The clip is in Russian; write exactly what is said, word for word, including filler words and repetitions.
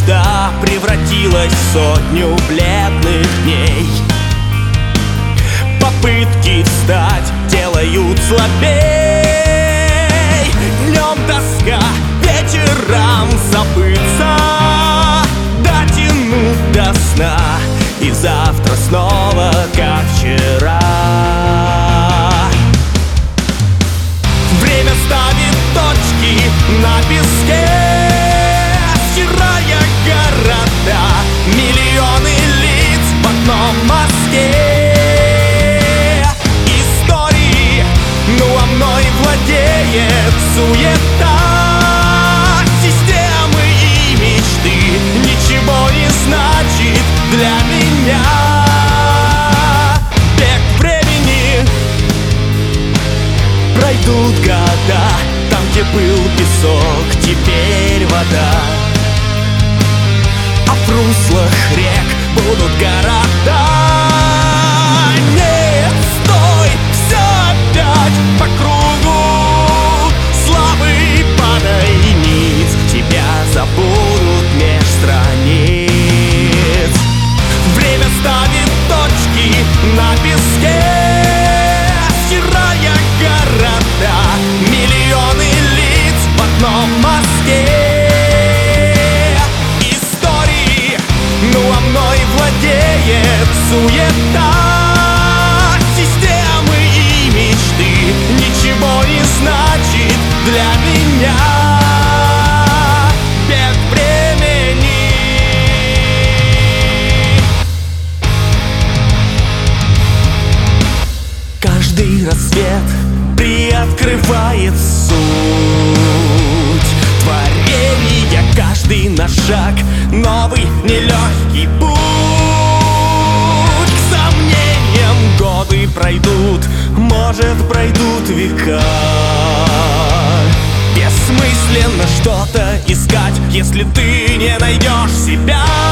мечта превратилась в сотню бледных дней. Попытки встать делают слабей. Днем тоска, вечером забыться, дотянуть до сна, и завтра снова как вчера. Время ставит точки на песке, стирая города, миллионы лиц в одном мазке. Истории, ну а мной владеет суета. Системы и мечты ничего не значит для меня. Бег времени, пройдут года, там, где был песок, теперь вода. А в руслах рек будут города. Нет, стой, все опять по кругу. Слабый падай ниц, тебя забудут меж страниц. Время ставит точки на песке, стирая города, миллионы лиц в одном мазке. Истории, ну а мной владеет суета. Системы и мечты ничего не значит для меня. Бег времени. Каждый рассвет приоткрывает суть творения, каждый наш шаг новый нелегкий путь. К сомнениям годы пройдут, может, пройдут века. Бессмысленно что-то искать, если ты не найдешь себя.